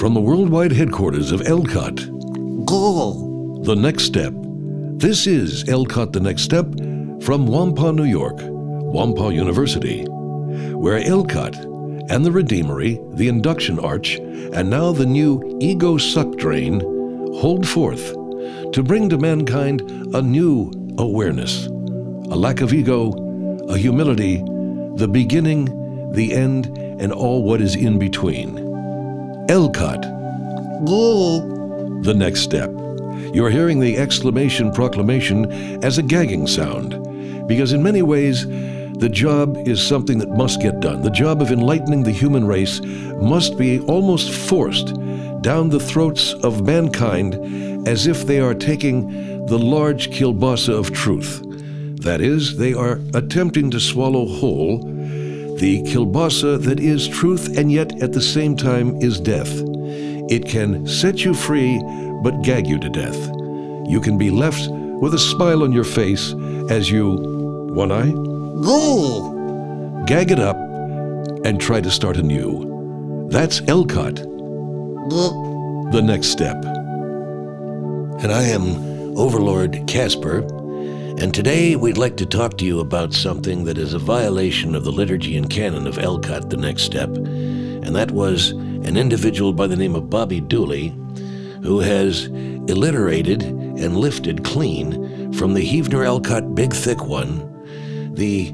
From the worldwide headquarters of ELCOT, Go. The Next Step. This is ELCOT The Next Step from Wampa, New York, Wampa University, where ELCOT and the Redeemery, the Induction Arch, and now the new Ego Suck Drain hold forth to bring to mankind a new awareness, a lack of ego, a humility, the beginning, the end, and all what is in between. ELCOT, Go. The Next Step. You're hearing the exclamation proclamation as a gagging sound, because in many ways, the job is something that must get done. The job of enlightening the human race must be almost forced down the throats of mankind as if they are taking the large kielbasa of truth. That is, they are attempting to swallow whole the kielbasa that is truth and yet at the same time is death. It can set you free but gag you to death. You can be left with a smile on your face as you, one eye, Go. gag it up, and try to start anew. That's ELCOT, Go. The Next Step. And I am Overlord Casper, and today we'd like to talk to you about something that is a violation of the liturgy and canon of ELCOT, The Next Step, and that was an individual by the name of Bobby Dooley, who has alliterated and lifted clean from the Heavener ELCOT Big Thick One the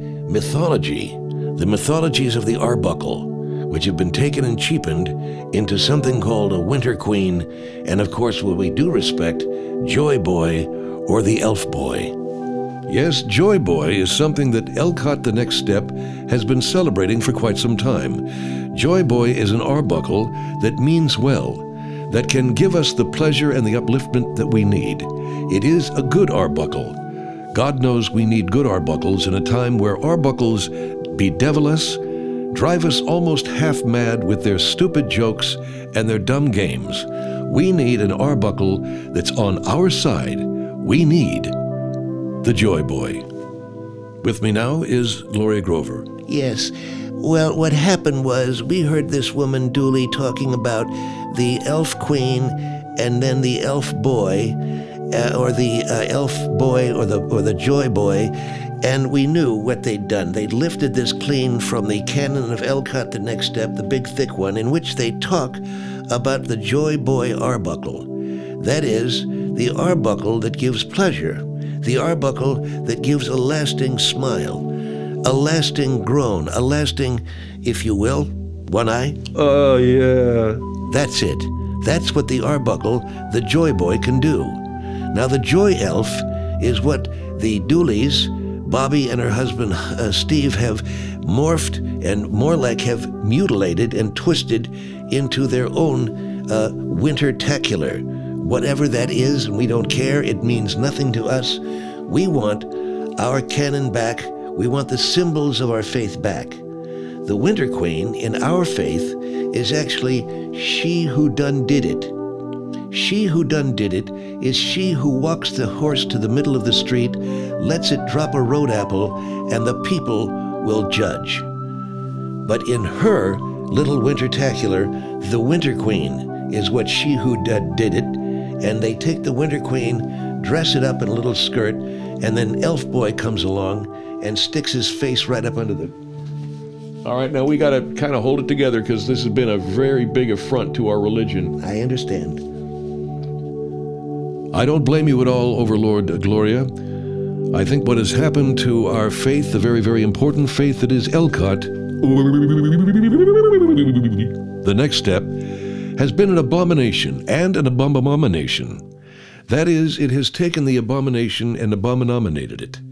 mythologies of the Arbuckle, which have been taken and cheapened into something called a Winter Queen, and of course what we do respect, Joy Boy or the Elf Boy. Yes, Joy Boy is something that ELCOT The Next Step has been celebrating for quite some time. Joy Boy is an arbuckle that means well, that can give us the pleasure and the upliftment that we need. It is a good arbuckle. God knows we need good arbuckles in a time where arbuckles bedevil us, drive us almost half mad with their stupid jokes and their dumb games. We need an arbuckle that's on our side. We need the Joy Boy. With me now is Gloria Grover. Yes. Well, what happened was we heard this woman Dooley talking about the Elf Queen and then the Elf Boy, or the Elf Boy or the Joy Boy, and we knew what they'd done. They'd lifted this clean from the canon of ELCOT The Next Step, the Big Thick One, in which they talk about the Joy Boy Arbuckle. That is, the arbuckle that gives pleasure, the arbuckle that gives a lasting smile, a lasting groan, a lasting, if you will, one eye. Oh, yeah. That's it. That's what the arbuckle, the Joy Boy, can do. Now, the Joy Elf is what the Dooleys, Bobby and her husband Steve, have morphed and more like have mutilated and twisted into their own winter-tacular. Whatever that is, and we don't care, it means nothing to us. We want our canon back. We want the symbols of our faith back. The Winter Queen in our faith is actually she who done did it. She who done did it is she who walks the horse to the middle of the street, lets it drop a road apple, and the people will judge. But in her little wintertacular, the Winter Queen is what she who did it, and they take the Winter Queen, dress it up in a little skirt, and then Elf Boy comes along and sticks his face right up under the... All right, now we got to kind of hold it together because this has been a very big affront to our religion. I understand. I don't blame you at all, Overlord Gloria. I think what has happened to our faith, the very, very important faith that is ELCOT, The Next Step, has been an abomination and an abomination. That is, it has taken the abomination and abominated it.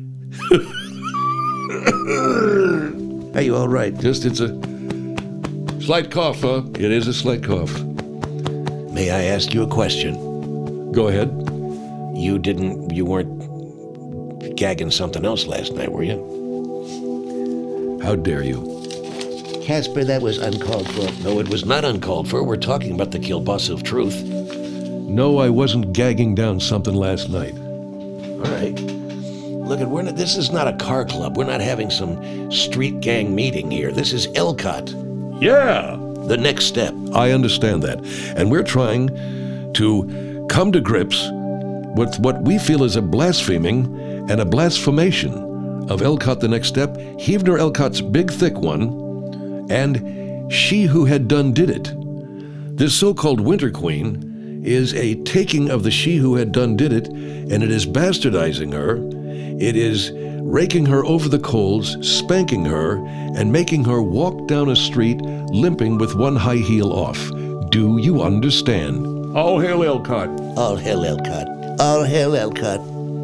Are you all right? Just, it's a slight cough, huh? It is a slight cough. May I ask you a question? Go ahead. You weren't gagging something else last night, were you? How dare you? Casper, that was uncalled for. No, it was not uncalled for. We're talking about the kielbasa of truth. No, I wasn't gagging down something last night. All right. Look, this is not a car club. We're not having some street gang meeting here. This is ELCOT. Yeah! the next step. I understand that. And we're trying to come to grips with what we feel is a blaspheming and a blasphemation of Elcott the Next Step, Heavener Elcott's Big Thick One, and She Who Had Done Did It. This so-called Winter Queen is a taking of the She Who Had Done Did It, and it is bastardizing her. It is raking her over the coals, spanking her, and making her walk down a street limping with one high heel off. Do you understand? All hail Elcott. All hail Elcott. All hail Elcott.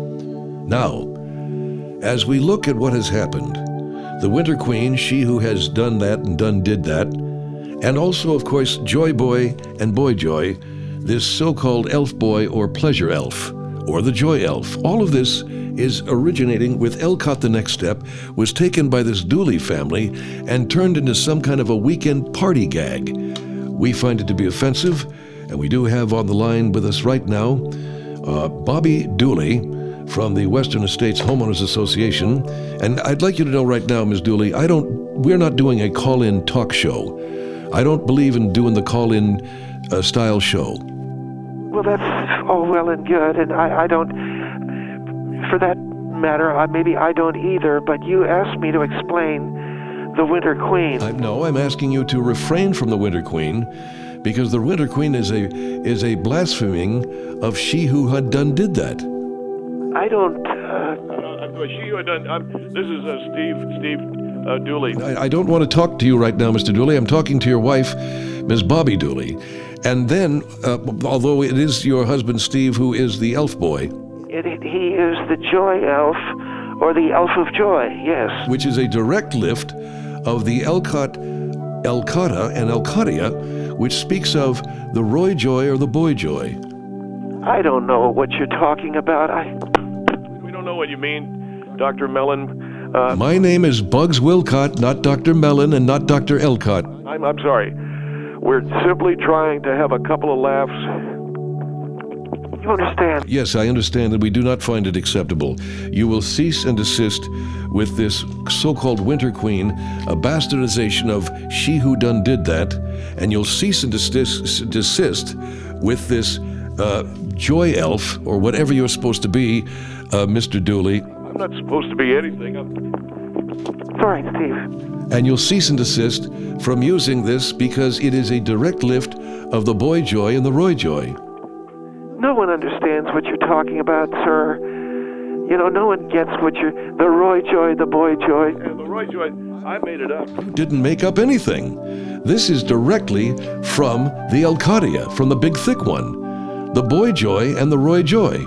Now, as we look at what has happened, the Winter Queen, She Who Has Done That and Did That, and also, of course, Joy Boy and Boy Joy, this so-called elf boy or pleasure elf, or the joy elf. All of this is originating with Elcott the Next Step, was taken by this Dooley family and turned into some kind of a weekend party gag. We find it to be offensive, and we do have on the line with us right now Bobby Dooley from the Western Estates Homeowners Association. And I'd like you to know right now, Ms. Dooley, we're not doing a call-in talk show. I don't believe in doing the call-in style show. Well, that's all well and good, and I don't, for that matter, maybe I don't either, but you asked me to explain the Winter Queen. I'm asking you to refrain from the Winter Queen, because the Winter Queen is a blaspheming of She Who Had Done Did That. I don't, She Who Had Done, this is Steve Dooley. I don't want to talk to you right now, Mr. Dooley. I'm talking to your wife, Ms. Bobby Dooley. And then, although it is your husband, Steve, who is the elf boy. he is the Joy Elf, or the Elf of Joy, yes. Which is a direct lift of the Elcotta and Elcottia, which speaks of the Roy Joy or the Boy Joy. I don't know what you're talking about. We don't know what you mean, Dr. Mellon. My name is Bugs Wilcott, not Dr. Mellon and not Dr. Elcott. I'm sorry. We're simply trying to have a couple of laughs. You understand? Yes, I understand that we do not find it acceptable. You will cease and desist with this so-called Winter Queen, a bastardization of She Who Done Did That, and you'll cease and desist with this Joy Elf, or whatever you're supposed to be, Mr. Dooley. I'm not supposed to be anything. It's all right, Steve. And you'll cease and desist from using this because it is a direct lift of the Boy Joy and the Roy Joy. No one understands what you're talking about, sir. You know, no one gets the Roy Joy, the Boy Joy. And the Roy Joy, I made it up. You didn't make up anything. This is directly from the Elcottia, from the Big Thick One. The Boy Joy and the Roy Joy.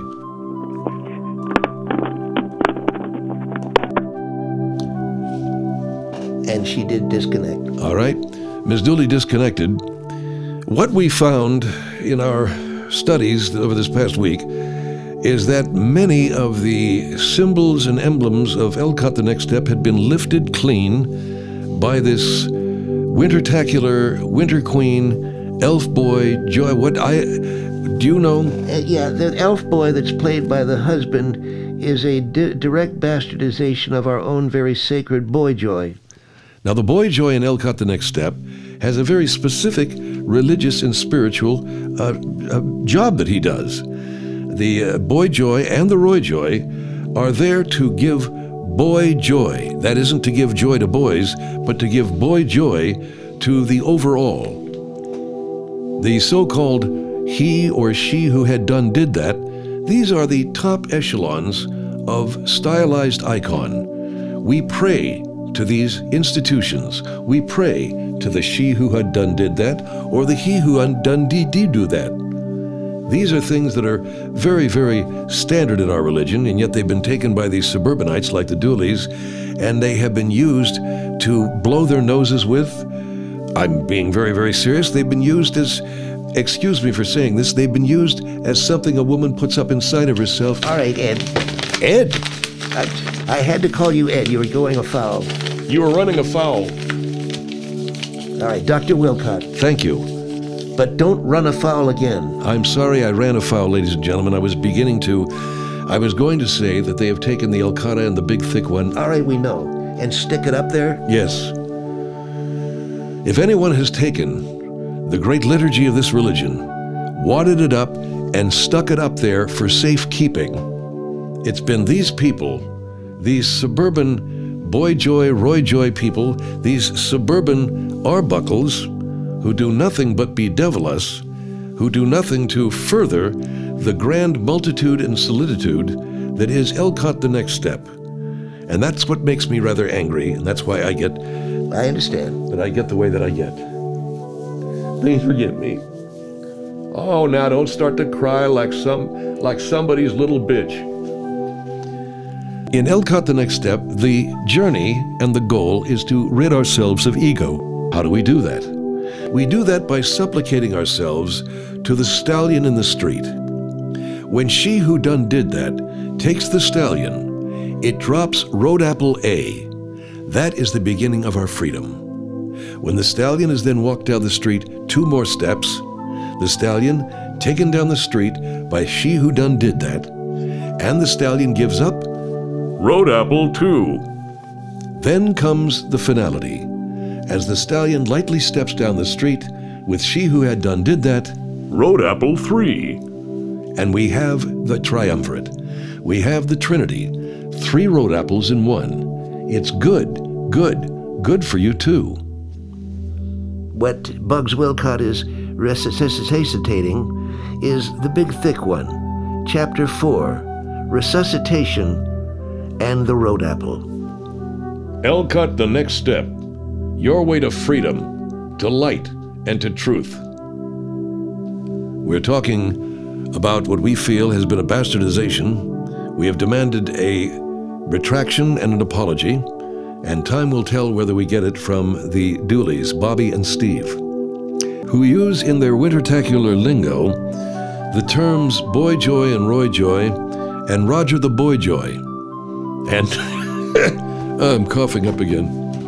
And she did disconnect. All right. Ms. Dooley disconnected. What we found in our studies over this past week is that many of the symbols and emblems of Elcott the Next Step had been lifted clean by this wintertacular Winter Queen, Elf Boy, Joy. Do you know? Yeah, the elf boy that's played by the husband is a direct bastardization of our own very sacred Boy Joy. Now, the Boy Joy in Elcott the Next Step has a very specific religious and spiritual job that he does. The Boy Joy and the Roy Joy are there to give boy joy. That isn't to give joy to boys, but to give boy joy to the overall. The so-called he or she who had done did that, these are the top echelons of stylized icon. We pray to these institutions. We pray to the she who had done did that, or the he who had done did do that. These are things that are very, very standard in our religion, and yet they've been taken by these suburbanites like the Dooleys, and they have been used to blow their noses with. I'm being very, very serious. They've been used as, excuse me for saying this, they've been used as something a woman puts up inside of herself. All right, Ed. Ed, I had to call you Ed. You were going afoul. you were running afoul. All right, Dr. Wilcott. Thank you. But don't run afoul again. I'm sorry I ran afoul, ladies and gentlemen. I was going to say that they have taken the Elcottia and the Big Thick One. All right, we know. And stick it up there? Yes. If anyone has taken the great liturgy of this religion, wadded it up, and stuck it up there for safekeeping, it's been these people, these suburban Boy Joy, Roy Joy people, these suburban Arbuckles, who do nothing but bedevil us, who do nothing to further the grand multitude and soliditude that is Elcott the Next Step. And that's what makes me rather angry, and that's why I understand that I get the way that I get. Please forgive me. Oh, now don't start to cry like somebody's little bitch. In Elcott the Next Step, the journey and the goal is to rid ourselves of ego. How do we do that? We do that by supplicating ourselves to the stallion in the street. When She Who Done Did That takes the stallion, it drops Road Apple A. That is the beginning of our freedom. When the stallion is then walked down the street 2 more steps, the stallion taken down the street by She Who Done Did That, and the stallion gives up Road Apple 2. Then comes the finality, as the stallion lightly steps down the street with She Who Had Done Did That, Road Apple 3. and we have the triumvirate. We have the Trinity, 3 road apples in 1. It's good, good, good for you too. What Bugs Wilcott is resuscitating is the big thick one, Chapter 4, Resuscitation and the Road Apple. Elcott the Next Step, your way to freedom, to light, and to truth. We're talking about what we feel has been a bastardization. We have demanded a retraction and an apology, and time will tell whether we get it from the Dooleys, Bobby and Steve, who use in their wintertacular lingo the terms Boy Joy and Roy Joy and Roger the Boy Joy. And I'm coughing up again.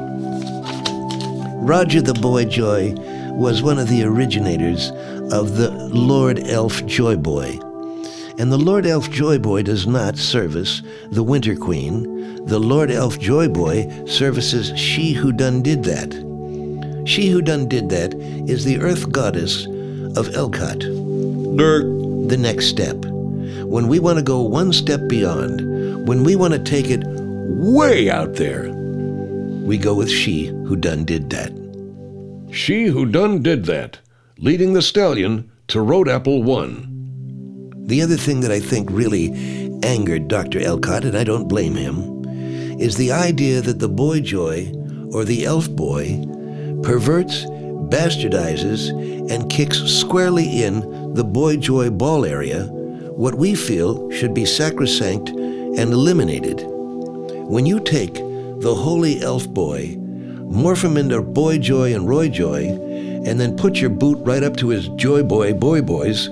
Roger the Boy Joy was one of the originators of the Lord Elf Joy Boy. And the Lord Elf Joy Boy does not service the Winter Queen. The Lord Elf Joy Boy services She Who Done Did That. She Who Done Did That is the Earth Goddess of Elcott. The next step. When we want to go one step beyond, when we want to take it way out there, we go with She Who Done Did That. She Who Done Did That, leading the stallion to Road Apple 1. The other thing that I think really angered Dr. Elcott, and I don't blame him, is the idea that the Boy Joy, or the Elf Boy, perverts, bastardizes, and kicks squarely in the Boy Joy ball area what we feel should be sacrosanct and eliminated. When you take the holy Elf Boy, morph him into Boy Joy and Roy Joy, and then put your boot right up to his Joy Boy Boy Boys.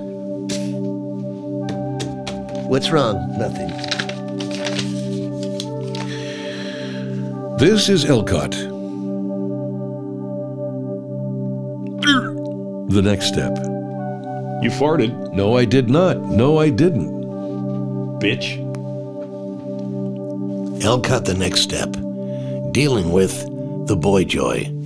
What's wrong? Nothing. This is Elcott. The Next Step. You farted. No, I did not. No, I didn't. Bitch. Elcott the Next Step, dealing with the Boy Joy.